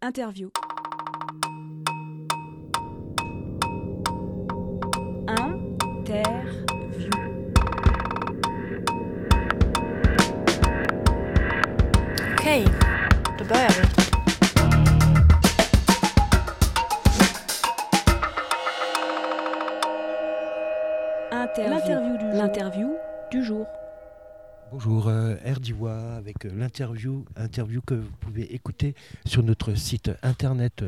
Interview. Interview. Okej, då börjar vi. L'interview du jour. Bonjour, RDiwa avec l'interview que vous pouvez écouter sur notre site internet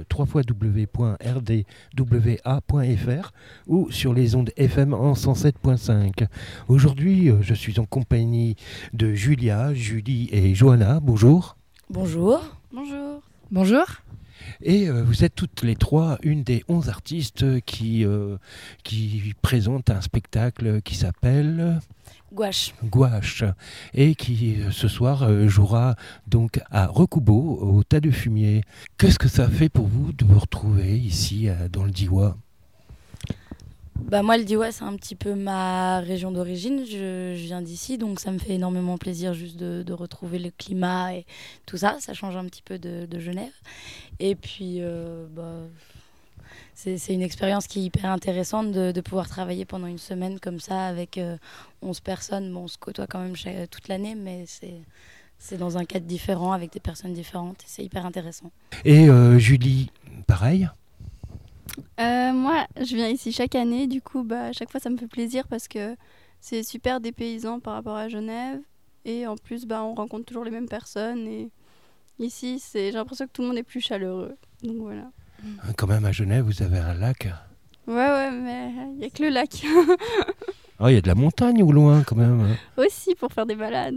www.rdwa.fr ou sur les ondes FM en 107.5. Aujourd'hui, je suis en compagnie de Julia, Julie et Johanna. Bonjour. Bonjour. Bonjour. Bonjour. Et vous êtes toutes les trois une des 11 artistes qui présentent un spectacle qui s'appelle Gouache et qui ce soir jouera donc à Recoubeau au Tas de Fumier. Qu'est-ce que ça fait pour vous de vous retrouver ici dans le Diois ? Moi, le Diois, c'est un petit peu ma région d'origine. Je viens d'ici, donc ça me fait énormément plaisir juste de retrouver le climat et tout ça. Ça change un petit peu de Genève. Et puis, c'est une expérience qui est hyper intéressante de pouvoir travailler pendant une semaine comme ça avec 11 personnes. Bon, on se côtoie quand même toute l'année, mais c'est dans un cadre différent avec des personnes différentes. Et c'est hyper intéressant. Et Julie, pareil ? Moi, je viens ici chaque année, du coup, à chaque fois, ça me fait plaisir parce que c'est super dépaysant par rapport à Genève. Et en plus, on rencontre toujours les mêmes personnes. Et ici, j'ai l'impression que tout le monde est plus chaleureux. Donc voilà. Quand même, à Genève, vous avez un lac. Ouais, mais il n'y a que le lac. Oh, il y a de la montagne au loin, quand même. Aussi, pour faire des balades.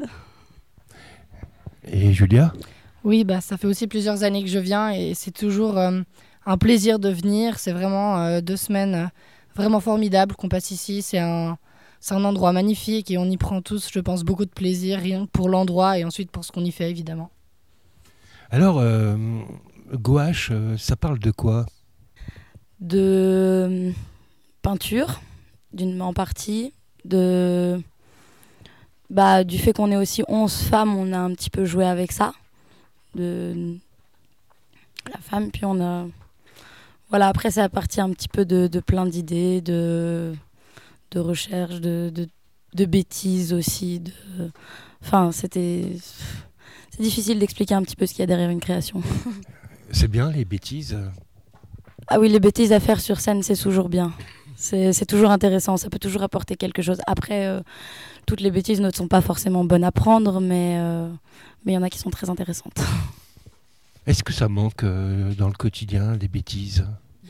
Et Julia ? Oui, ça fait aussi plusieurs années que je viens et c'est toujours un plaisir de venir. C'est vraiment 2 semaines vraiment formidables qu'on passe ici. C'est un endroit magnifique et on y prend tous, je pense, beaucoup de plaisir, rien que pour l'endroit et ensuite pour ce qu'on y fait, évidemment. Alors, Gouache, ça parle de quoi ? De peinture, en partie, du fait qu'on est aussi 11 femmes, on a un petit peu joué avec ça, de la femme, puis on a... Voilà, après c'est à partir un petit peu de plein d'idées, de recherche, de bêtises aussi, c'est difficile d'expliquer un petit peu ce qu'il y a derrière une création. C'est bien les bêtises ? Ah oui, les bêtises à faire sur scène, c'est toujours bien. C'est toujours intéressant, ça peut toujours apporter quelque chose. Après, toutes les bêtises ne sont pas forcément bonnes à prendre, mais il y en a qui sont très intéressantes. Est-ce que ça manque dans le quotidien, des bêtises ?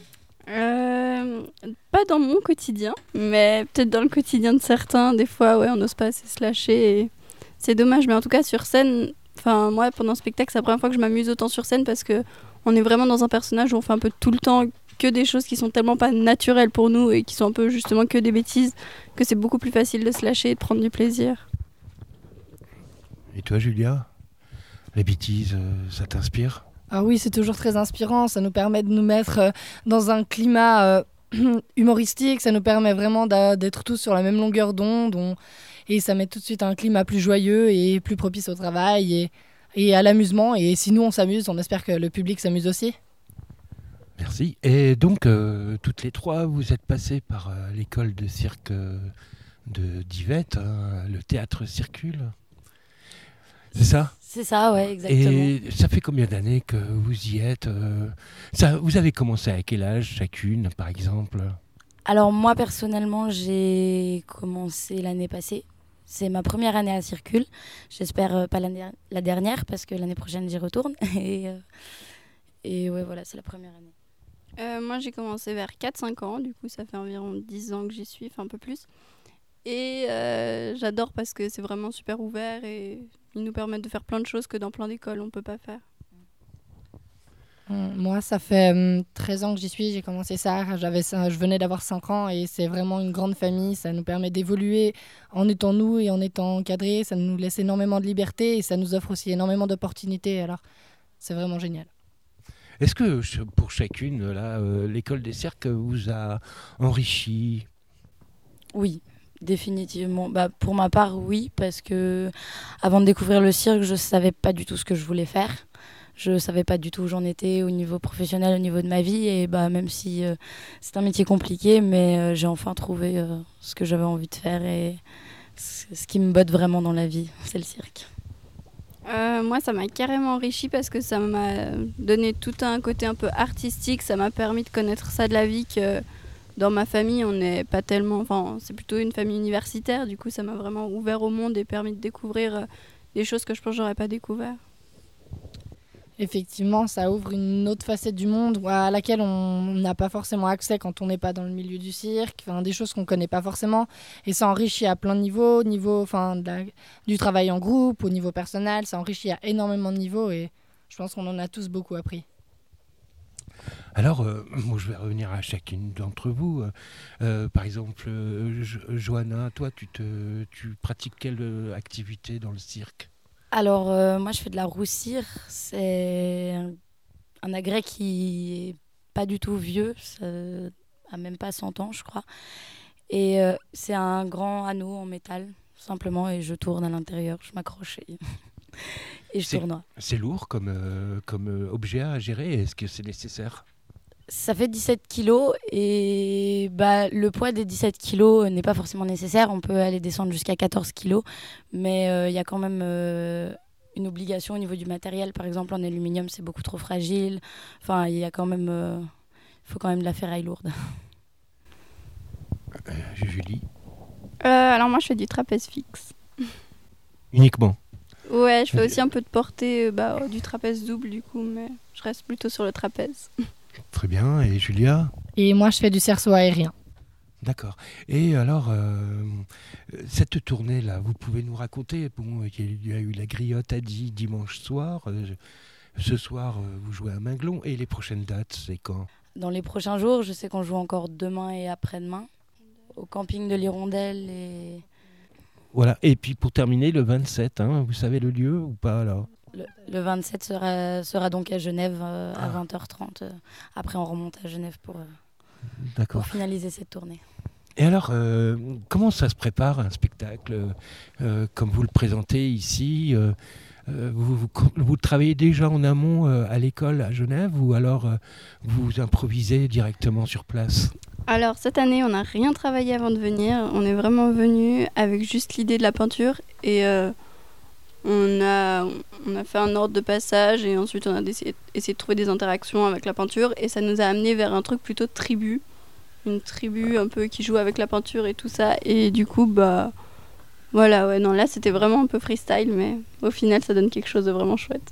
Pas dans mon quotidien, mais peut-être dans le quotidien de certains. Des fois, on n'ose pas assez se lâcher. Et c'est dommage, mais en tout cas, sur scène, moi, pendant le spectacle, c'est la première fois que je m'amuse autant sur scène parce qu'on est vraiment dans un personnage où on fait un peu tout le temps que des choses qui sont tellement pas naturelles pour nous et qui sont un peu justement que des bêtises, que c'est beaucoup plus facile de se lâcher et de prendre du plaisir. Et toi, Julia ? Les bêtises, ça t'inspire ? Ah oui, c'est toujours très inspirant. Ça nous permet de nous mettre dans un climat humoristique. Ça nous permet vraiment d'être tous sur la même longueur d'onde. Et ça met tout de suite un climat plus joyeux et plus propice au travail et à l'amusement. Et si nous, on s'amuse, on espère que le public s'amuse aussi. Merci. Et donc, toutes les trois, vous êtes passées par l'école de cirque d'Yvette, le théâtre Circule. C'est ça ? C'est ça, ouais, exactement. Et ça fait combien d'années que vous y êtes ? Vous avez commencé à quel âge chacune, par exemple ? Alors moi, personnellement, j'ai commencé l'année passée. C'est ma première année à Circule. J'espère pas la dernière, parce que l'année prochaine, j'y retourne. Et ouais, voilà, c'est la première année. Moi, j'ai commencé vers 4-5 ans. Du coup, ça fait environ 10 ans que j'y suis, un peu plus. Et j'adore parce que c'est vraiment super ouvert et ils nous permettent de faire plein de choses que dans plein d'écoles on ne peut pas faire. Moi, ça fait 13 ans que j'y suis. J'ai commencé ça. Je venais d'avoir 5 ans et c'est vraiment une grande famille. Ça nous permet d'évoluer en étant nous et en étant encadrés. Ça nous laisse énormément de liberté et ça nous offre aussi énormément d'opportunités. Alors, c'est vraiment génial. Est-ce que pour chacune, là, l'école des cirques vous a enrichi ? Oui. Définitivement. Pour ma part, oui, parce que avant de découvrir le cirque, je savais pas du tout ce que je voulais faire. je savais pas du tout où j'en étais au niveau professionnel, au niveau de ma vie. Et même si c'est un métier compliqué, mais j'ai enfin trouvé ce que j'avais envie de faire et ce qui me botte vraiment dans la vie, c'est le cirque. Moi, ça m'a carrément enrichi parce que ça m'a donné tout un côté un peu artistique. Ça m'a permis de connaître ça de la vie que dans ma famille, on n'est pas tellement... Enfin, c'est plutôt une famille universitaire. Du coup, ça m'a vraiment ouvert au monde et permis de découvrir des choses que je pense que j'aurais pas découvert. Effectivement, ça ouvre une autre facette du monde à laquelle on n'a pas forcément accès quand on n'est pas dans le milieu du cirque, des choses qu'on ne connaît pas forcément. Et ça enrichit à plein de niveaux, du travail en groupe, au niveau personnel, ça enrichit à énormément de niveaux et je pense qu'on en a tous beaucoup appris. Alors, moi, je vais revenir à chacune d'entre vous. Par exemple, Johanna, toi, tu pratiques quelle activité dans le cirque ? Alors, moi, je fais de la roue cire. C'est un agrès qui est pas du tout vieux. Ça a même pas 100 ans, je crois. Et c'est un grand anneau en métal, simplement, et je tourne à l'intérieur. Je m'accroche et je tournoie. C'est lourd comme objet à gérer. Est-ce que c'est nécessaire ? Ça fait 17 kilos et le poids des 17 kilos n'est pas forcément nécessaire. On peut aller descendre jusqu'à 14 kilos, mais il y a quand même une obligation au niveau du matériel. Par exemple, en aluminium, c'est beaucoup trop fragile. Enfin, il y a quand même, faut quand même de la ferraille lourde. Julie ? Alors moi, je fais du trapèze fixe. Uniquement ? Ouais, je fais aussi un peu de portée, du trapèze double du coup, mais je reste plutôt sur le trapèze. Très bien. Et Julia ? Et moi, je fais du cerceau aérien. D'accord. Et alors, cette tournée-là, vous pouvez nous raconter, il y a eu la Griotte à Die dimanche soir. Ce soir, vous jouez à Minglon. Et les prochaines dates, c'est quand ? Dans les prochains jours, je sais qu'on joue encore demain et après-demain, au camping de l'Hirondelle. Voilà. Et puis pour terminer, le 27, vous savez le lieu ou pas alors ? Le 27 sera donc à Genève à 20h30. Après, on remonte à Genève pour finaliser cette tournée. Et alors, comment ça se prépare un spectacle comme vous le présentez ici vous travaillez déjà en amont à l'école à Genève ou alors vous improvisez directement sur place ? Alors, cette année, on n'a rien travaillé avant de venir. On est vraiment venu avec juste l'idée de la peinture et... On a fait un ordre de passage et ensuite on a essayé de trouver des interactions avec la peinture et ça nous a amené vers un truc plutôt de tribu. Une tribu un peu qui joue avec la peinture et tout ça. Et du coup, là c'était vraiment un peu freestyle, mais au final ça donne quelque chose de vraiment chouette.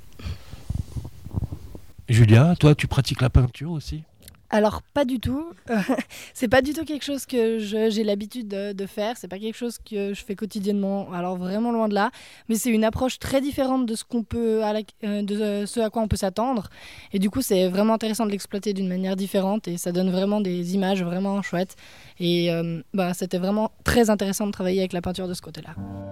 Julia, toi tu pratiques la peinture aussi ? Alors pas du tout, c'est pas du tout quelque chose que j'ai l'habitude de faire, c'est pas quelque chose que je fais quotidiennement, alors vraiment loin de là, mais c'est une approche très différente de ce à quoi on peut s'attendre et du coup c'est vraiment intéressant de l'exploiter d'une manière différente et ça donne vraiment des images vraiment chouettes et c'était vraiment très intéressant de travailler avec la peinture de ce côté-là.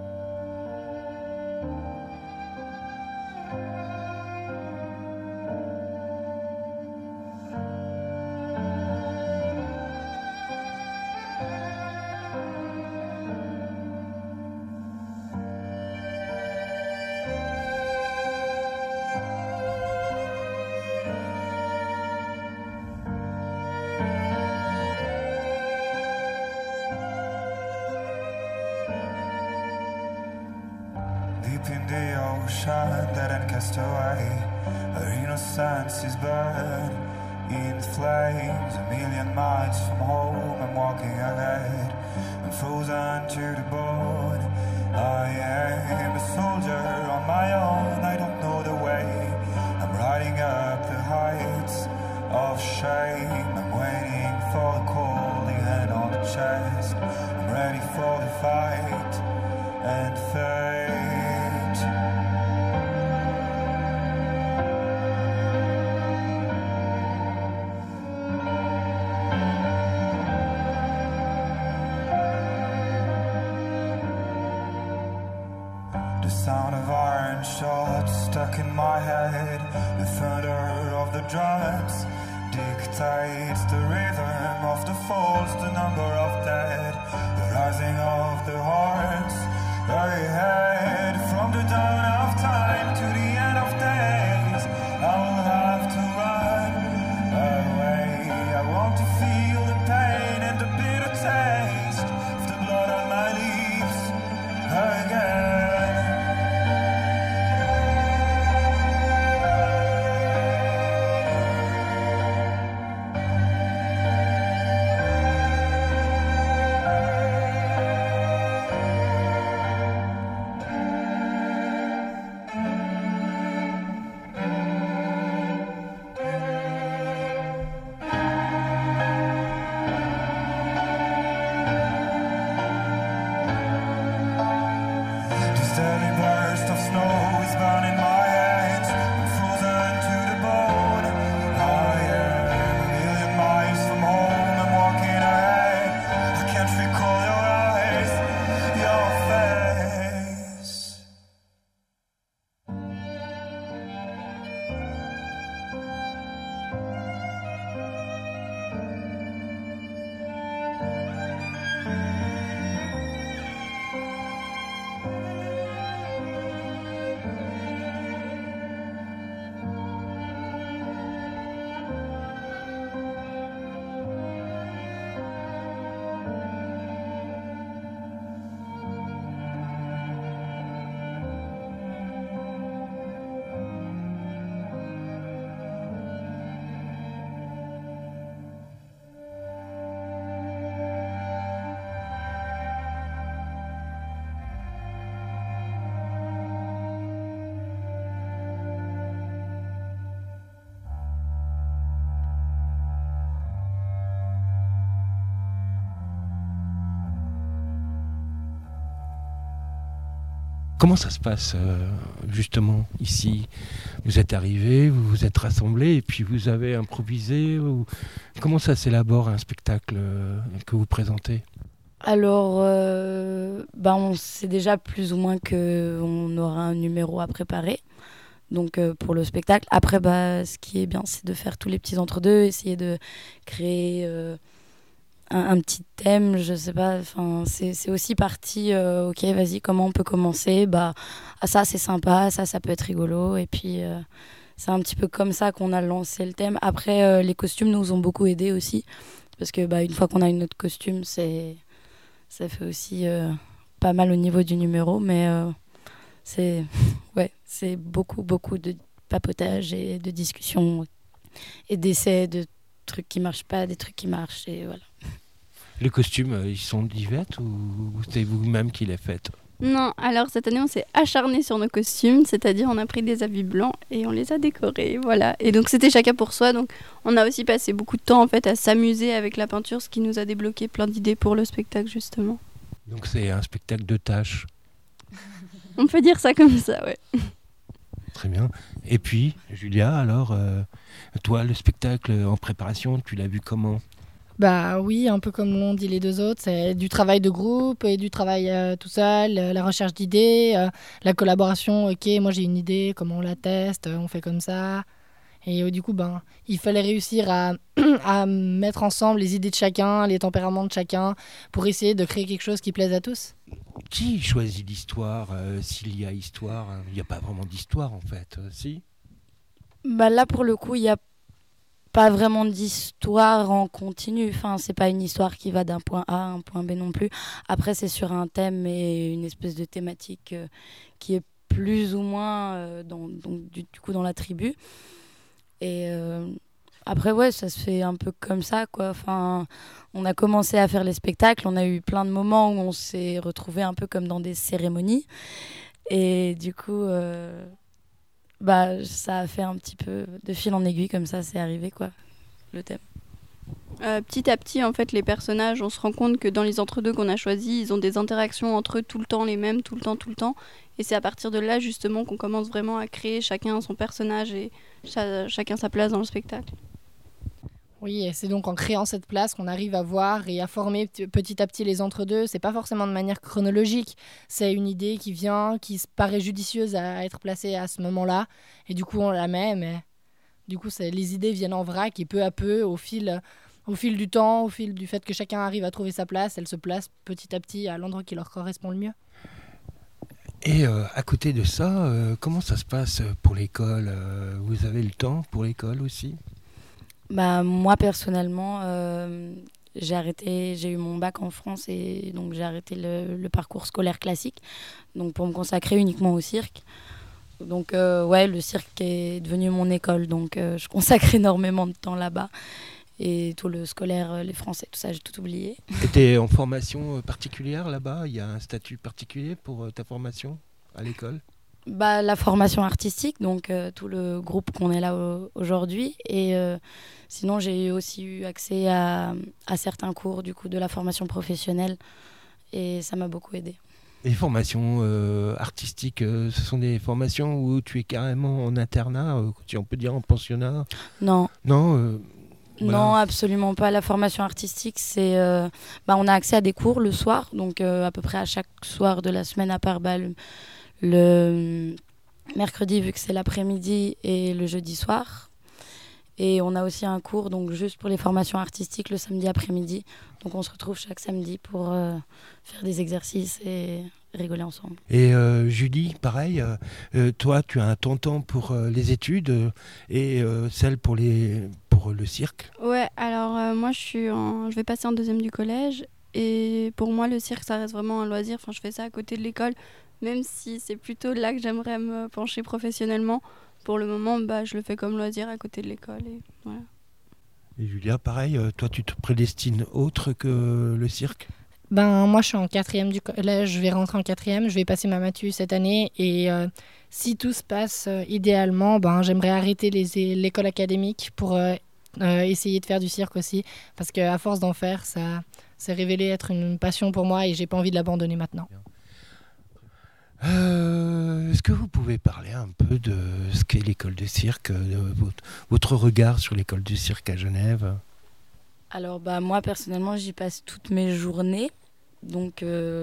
Deep in the ocean, dead and cast away, her innocence is burned in flames. 1,000,000 miles from home, I'm walking ahead, I'm frozen to the bone. I am a soldier on my own, I don't know the way. I'm riding up the heights of shame. I'm waiting for the calling hand on the chest. I'm ready for the fight and fate. The sound of iron shots stuck in my head. The thunder of the drums dictates the rhythm of the falls, the number of dead, the rising of the hearts ahead. From the dawn of time to the end of days, Comment ça se passe justement ici? Vous êtes arrivés, vous vous êtes rassemblés et puis vous avez improvisé ou... Comment ça s'élabore un spectacle que vous présentez? Alors, on sait déjà plus ou moins qu'on aura un numéro à préparer. Donc pour le spectacle. Après, ce qui est bien, c'est de faire tous les petits entre-deux, essayer de créer un petit thème, je sais pas. C'est aussi parti, ok, vas-y, comment on peut commencer? Ça, c'est sympa, ça peut être rigolo. Et puis, c'est un petit peu comme ça qu'on a lancé le thème. Après, les costumes nous ont beaucoup aidés aussi. Parce que une fois qu'on a une autre costume, ça fait aussi pas mal au niveau du numéro. Mais c'est beaucoup de papotage et de discussions et d'essais de trucs qui marchent pas, des trucs qui marchent et voilà. Les costumes, ils sont d'Yvette ou c'est vous-même qui les faites? Non, alors cette année on s'est acharné sur nos costumes, c'est-à-dire on a pris des habits blancs et on les a décorés, voilà. Et donc c'était chacun pour soi, donc on a aussi passé beaucoup de temps en fait à s'amuser avec la peinture, ce qui nous a débloqué plein d'idées pour le spectacle justement. Donc c'est un spectacle de tâches. On peut dire ça comme ça, ouais. Très bien. Et puis, Julia, alors, toi, le spectacle en préparation, tu l'as vu comment? Oui, un peu comme l'ont dit les deux autres, c'est du travail de groupe et du travail tout seul, la recherche d'idées, la collaboration, ok, moi j'ai une idée, comment on la teste, on fait comme ça. Et du coup, il fallait réussir à mettre ensemble les idées de chacun, les tempéraments de chacun, pour essayer de créer quelque chose qui plaise à tous. Qui choisit l'histoire? S'il y a histoire, il n'y a pas vraiment d'histoire en fait, si? Là, pour le coup, il n'y a pas vraiment d'histoire en continu. C'est pas une histoire qui va d'un point A à un point B non plus. Après, c'est sur un thème et une espèce de thématique qui est plus ou moins du coup dans la tribu. Et après, ouais, ça se fait un peu comme ça, quoi. On a commencé à faire les spectacles, on a eu plein de moments où on s'est retrouvés un peu comme dans des cérémonies. Et du coup, ça a fait un petit peu de fil en aiguille, comme ça, c'est arrivé, quoi, le thème. Petit à petit, en fait, les personnages, on se rend compte que dans les entre-deux qu'on a choisis, ils ont des interactions entre eux tout le temps les mêmes, tout le temps. Et c'est à partir de là, justement, qu'on commence vraiment à créer chacun son personnage et chacun sa place dans le spectacle. Oui, et c'est donc en créant cette place qu'on arrive à voir et à former petit à petit les entre-deux. C'est pas forcément de manière chronologique, c'est une idée qui vient, qui paraît judicieuse à être placée à ce moment-là. Et du coup, on la met, mais du coup, les idées viennent en vrac et peu à peu, au fil du temps, au fil du fait que chacun arrive à trouver sa place, elles se placent petit à petit à l'endroit qui leur correspond le mieux. Et à côté de ça, comment ça se passe pour l'école? Vous avez le temps pour l'école aussi? Moi, personnellement, j'ai eu mon bac en France et donc j'ai arrêté le parcours scolaire classique donc pour me consacrer uniquement au cirque. Donc le cirque est devenu mon école, donc je consacre énormément de temps là-bas. Et tout le scolaire, les français, tout ça, j'ai tout oublié. Tu es en formation particulière là-bas? Il y a un statut particulier pour ta formation à l'école? La formation artistique, donc tout le groupe qu'on est là aujourd'hui. Et sinon, j'ai aussi eu accès à certains cours du coup, de la formation professionnelle. Et ça m'a beaucoup aidée. Les formations artistiques, ce sont des formations où tu es carrément en internat, si on peut dire en pensionnat? Non. Non voilà. Non, absolument pas. La formation artistique, c'est on a accès à des cours le soir, donc à peu près à chaque soir de la semaine, à part le mercredi, vu que c'est l'après-midi, et le jeudi soir. Et on a aussi un cours donc juste pour les formations artistiques le samedi après-midi. Donc on se retrouve chaque samedi pour faire des exercices et rigoler ensemble. Et Julie, pareil, toi tu as ton temps pour les études et celle pour le cirque? Ouais, alors moi je vais passer en deuxième du collège et pour moi le cirque ça reste vraiment un loisir. Je fais ça à côté de l'école, même si c'est plutôt là que j'aimerais me pencher professionnellement. Pour le moment, je le fais comme loisir à côté de l'école. Et voilà. Et Julia, pareil, toi tu te prédestines autre que le cirque? Moi je suis en 4e du collège, je vais rentrer en 4e, je vais passer ma matu cette année et si tout se passe idéalement, j'aimerais arrêter l'école académique pour essayer de faire du cirque aussi, parce qu'à force d'en faire, ça s'est révélé être une passion pour moi et j'ai pas envie de l'abandonner maintenant. Est-ce que vous pouvez parler un peu de ce qu'est l'école de cirque, votre regard sur l'école du cirque à Genève? Alors moi personnellement j'y passe toutes mes journées, donc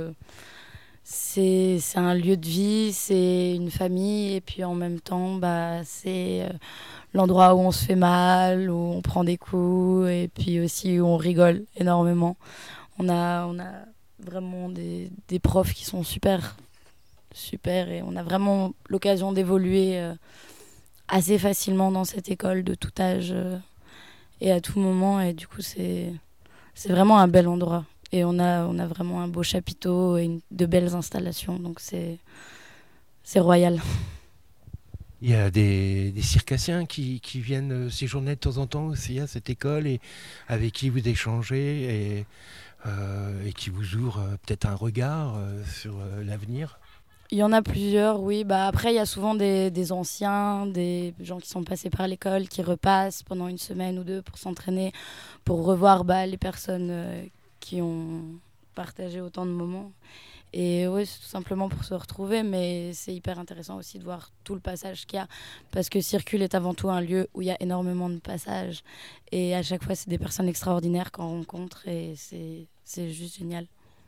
c'est un lieu de vie, c'est une famille et puis en même temps c'est l'endroit où on se fait mal, où on prend des coups et puis aussi où on rigole énormément. On a vraiment des profs qui sont super et on a vraiment l'occasion d'évoluer assez facilement dans cette école de tout âge et à tout moment, et du coup c'est vraiment un bel endroit et on a vraiment un beau chapiteau et de belles installations, donc c'est royal. Il y a des circassiens qui viennent séjourner de temps en temps aussi à cette école et avec qui vous échangez et qui vous ouvrent peut-être un regard sur l'avenir. Il y en a plusieurs, oui. Après, il y a souvent des anciens, des gens qui sont passés par l'école, qui repassent pendant une semaine ou deux pour s'entraîner, pour revoir les personnes qui ont partagé autant de moments. Et oui, c'est tout simplement pour se retrouver, mais c'est hyper intéressant aussi de voir tout le passage qu'il y a, parce que Circule est avant tout un lieu où il y a énormément de passages. Et à chaque fois, c'est des personnes extraordinaires qu'on rencontre, et c'est juste génial.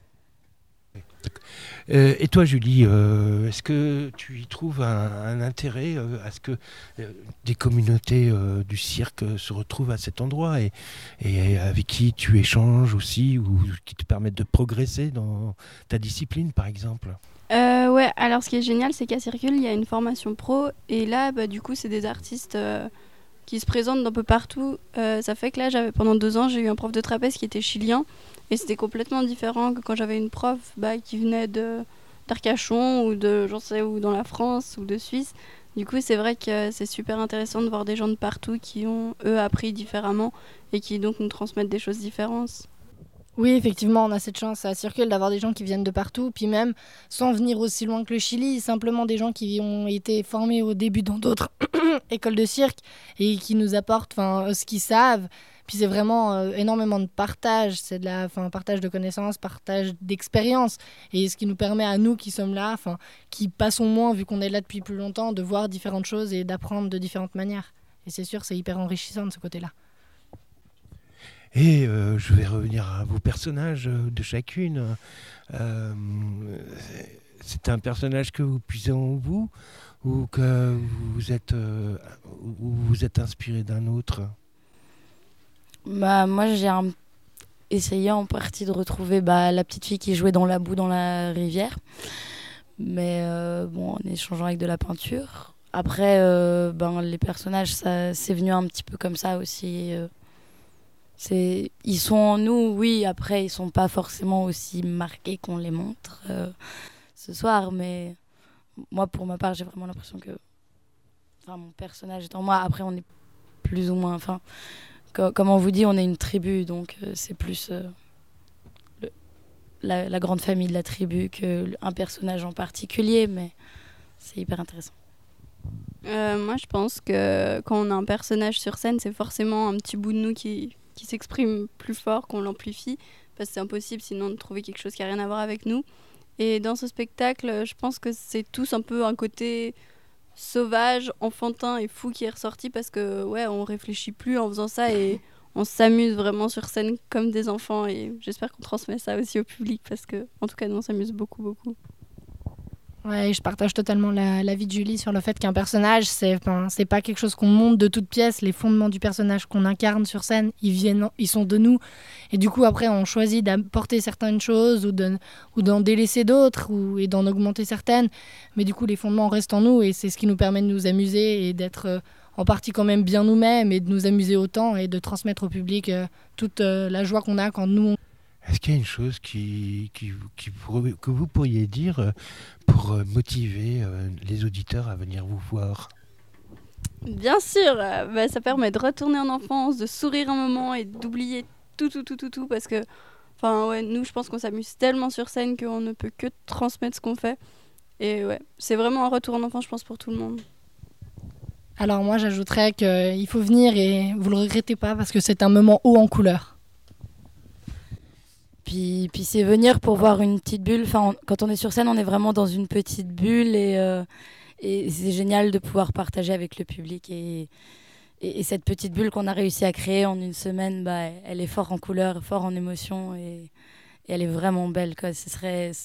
Et toi, Julie, est-ce que tu y trouves un intérêt à ce que des communautés du cirque se retrouvent à cet endroit et avec qui tu échanges aussi ou qui te permettent de progresser dans ta discipline, par exemple? Ouais, alors ce qui est génial, c'est qu'à Circule, il y a une formation pro et là, du coup, c'est des artistes qui se présentent d'un peu partout. Ça fait que là, pendant 2 ans, j'ai eu un prof de trapèze qui était chilien. Et c'était complètement différent que quand j'avais une prof qui venait d'Arcachon ou ou dans la France ou de Suisse. Du coup, c'est vrai que c'est super intéressant de voir des gens de partout qui ont, eux, appris différemment et qui donc nous transmettent des choses différentes. Oui, effectivement, on a cette chance à Circule d'avoir des gens qui viennent de partout, puis même sans venir aussi loin que le Chili, simplement des gens qui ont été formés au début dans d'autres écoles de cirque et qui nous apportent ce qu'ils savent. Puis c'est vraiment énormément de partage, c'est partage de connaissances, partage d'expériences. Et ce qui nous permet à nous qui sommes là, qui passons moins vu qu'on est là depuis plus longtemps, de voir différentes choses et d'apprendre de différentes manières. Et c'est sûr, c'est hyper enrichissant de ce côté-là. Et je vais revenir à vos personnages de chacune. C'est un personnage que vous puisez en vous ou que vous êtes inspiré d'un autre? Moi, j'ai essayé en partie de retrouver la petite fille qui jouait dans la boue dans la rivière, mais en échangeant avec de la peinture. Après, les personnages, c'est venu un petit peu comme ça aussi. Ils sont en nous, oui. Après, ils sont pas forcément aussi marqués qu'on les montre ce soir, mais moi, pour ma part, j'ai vraiment l'impression que mon personnage est en moi. Après, on est plus ou moins... Comme on vous dit, on est une tribu, donc c'est plus la grande famille de la tribu qu'un personnage en particulier, mais c'est hyper intéressant. Moi, je pense que quand on a un personnage sur scène, c'est forcément un petit bout de nous qui s'exprime plus fort, qu'on l'amplifie, parce que c'est impossible sinon de trouver quelque chose qui n'a rien à voir avec nous. Et dans ce spectacle, je pense que c'est tous un peu un côté sauvage, enfantin et fou qui est ressorti parce que on réfléchit plus en faisant ça et on s'amuse vraiment sur scène comme des enfants, et j'espère qu'on transmet ça aussi au public parce que en tout cas nous on s'amuse beaucoup. Ouais, je partage totalement l'avis de Julie sur le fait qu'un personnage, c'est pas quelque chose qu'on monte de toutes pièces. Les fondements du personnage qu'on incarne sur scène, ils sont de nous. Et du coup, après, on choisit d'apporter certaines choses ou d'en délaisser d'autres et d'en augmenter certaines. Mais du coup, les fondements restent en nous et c'est ce qui nous permet de nous amuser et d'être en partie quand même bien nous-mêmes et de nous amuser autant et de transmettre au public toute la joie qu'on a quand nous... Est-ce qu'il y a une chose que vous pourriez dire pour motiver les auditeurs à venir vous voir? Bien sûr, ça permet de retourner en enfance, de sourire un moment et d'oublier tout parce que nous je pense qu'on s'amuse tellement sur scène qu'on ne peut que transmettre ce qu'on fait. Et c'est vraiment un retour en enfance, je pense, pour tout le monde. Alors moi j'ajouterais qu'il faut venir et vous le regrettez pas parce que c'est un moment haut en couleur. Puis c'est venir pour voir une petite bulle. Enfin, quand on est sur scène, on est vraiment dans une petite bulle et c'est génial de pouvoir partager avec le public. Et cette petite bulle qu'on a réussi à créer en une semaine, elle est fort en couleurs, fort en émotions et elle est vraiment belle, quoi. Ce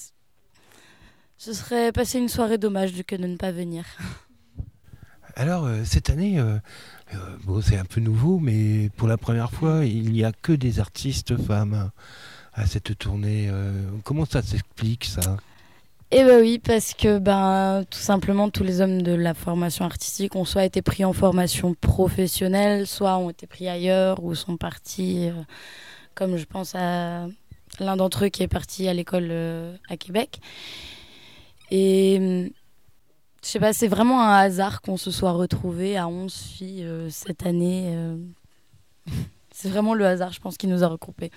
serait passer une soirée dommage que de ne pas venir. Alors, cette année, c'est un peu nouveau, mais pour la première fois, il n'y a que des artistes femmes à cette tournée. Comment ça s'explique, ça ? Eh bien oui, parce que tout simplement, tous les hommes de la formation artistique ont soit été pris en formation professionnelle, soit ont été pris ailleurs ou sont partis, comme je pense à l'un d'entre eux qui est parti à l'école à Québec. Et je sais pas, c'est vraiment un hasard qu'on se soit retrouvés à 11 filles cette année. C'est vraiment le hasard, je pense, qui nous a regroupés.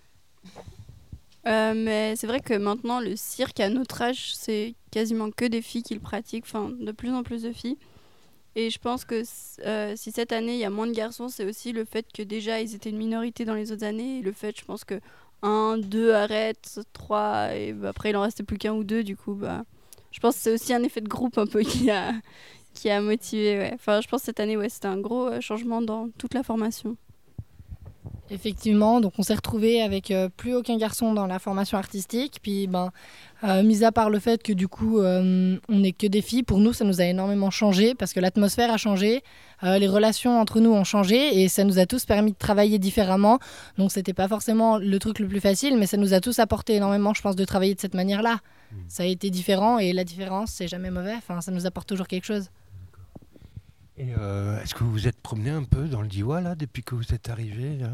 Mais c'est vrai que maintenant, le cirque, à notre âge, c'est quasiment que des filles qui le pratiquent, enfin, de plus en plus de filles. Et je pense que si cette année, il y a moins de garçons, c'est aussi le fait que déjà, ils étaient une minorité dans les autres années. Et le fait, je pense que 1, 2 arrêtent, 3, et après, il en restait plus qu'un ou deux. Du coup, je pense que c'est aussi un effet de groupe un peu qui a motivé. Ouais. Enfin, je pense que cette année, c'était un gros changement dans toute la formation. Effectivement, donc on s'est retrouvés avec plus aucun garçon dans la formation artistique. Puis, mis à part le fait que du coup, on n'est que des filles, pour nous, ça nous a énormément changé parce que l'atmosphère a changé, les relations entre nous ont changé et ça nous a tous permis de travailler différemment. Donc, c'était pas forcément le truc le plus facile, mais ça nous a tous apporté énormément, je pense, de travailler de cette manière-là. Ça a été différent et la différence, c'est jamais mauvais. Enfin, ça nous apporte toujours quelque chose. Et est-ce que vous vous êtes promené un peu dans le Diois, là, depuis que vous êtes arrivé, là ?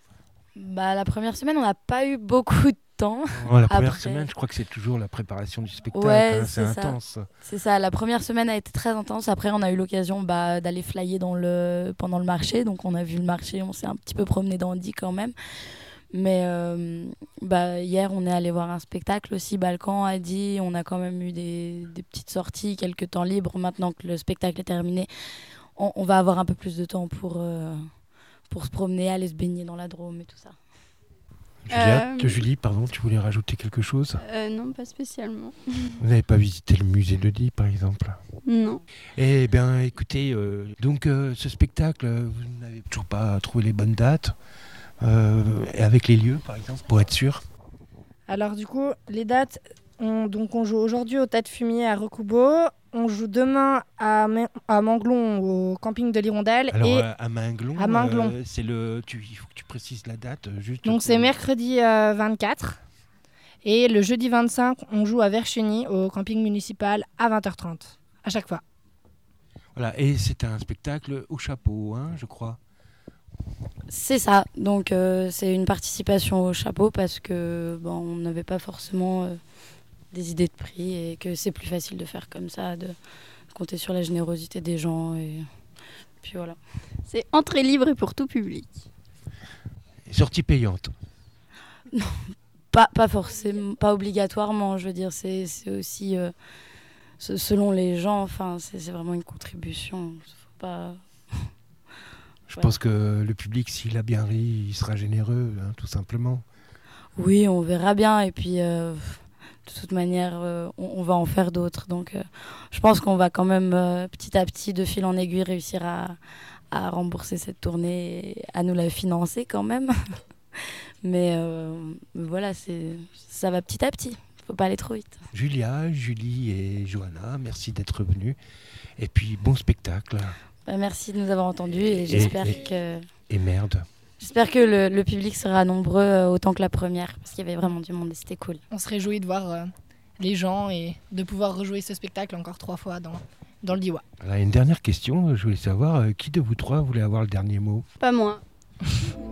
La première semaine, on n'a pas eu beaucoup de temps. La première semaine, je crois que c'est toujours la préparation du spectacle. Ouais, c'est intense. C'est ça, la première semaine a été très intense. Après, on a eu l'occasion d'aller flyer pendant le marché. Donc, on a vu le marché, on s'est un petit peu promené dans Die quand même. Mais hier, on est allé voir un spectacle aussi, Balkan, à Die. On a quand même eu des petites sorties, quelques temps libres. Maintenant que le spectacle est terminé, on va avoir un peu plus de temps pour se promener, aller se baigner dans la Drôme et tout ça. Julie, pardon, tu voulais rajouter quelque chose ? Non, pas spécialement. Vous n'avez pas visité le musée de Die, par exemple ? Non. Eh bien, écoutez, ce spectacle, vous n'avez toujours pas trouvé les bonnes dates et avec les lieux, par exemple, pour être sûr ? Alors du coup, les dates, on joue aujourd'hui au Tas de Fumier à Recoubeau, on joue demain à Manglon au camping de l'Hirondelle. Alors et à Manglon, il faut que tu précises la date. Juste donc c'est mercredi 24 et le jeudi 25, on joue à Vercheny au camping municipal à 20h30, à chaque fois. Voilà, et c'est un spectacle au chapeau, je crois. C'est ça, donc c'est une participation au chapeau parce que on n'avait pas forcément des idées de prix et que c'est plus facile de faire comme ça, de compter sur la générosité des gens et puis voilà. C'est entrée libre et pour tout public. Et sortie payante ? Non, pas forcément, pas obligatoirement, je veux dire, c'est aussi selon les gens, enfin c'est vraiment une contribution, faut pas... Je pense que le public, s'il a bien ri, il sera généreux, tout simplement. Oui, on verra bien. Et puis, de toute manière, on va en faire d'autres. Donc, je pense qu'on va quand même, petit à petit, de fil en aiguille, réussir à rembourser cette tournée et à nous la financer quand même. Mais voilà, ça va petit à petit. Il ne faut pas aller trop vite. Julia, Julie et Johanna, merci d'être venues. Et puis, bon spectacle. Merci de nous avoir entendus et j'espère que... Et merde. J'espère que le public sera nombreux autant que la première, parce qu'il y avait vraiment du monde et c'était cool. On se réjouit de voir les gens et de pouvoir rejouer ce spectacle encore 3 fois dans le Diois. Voilà, une dernière question, je voulais savoir, qui de vous 3 voulait avoir le dernier mot ? Pas moi.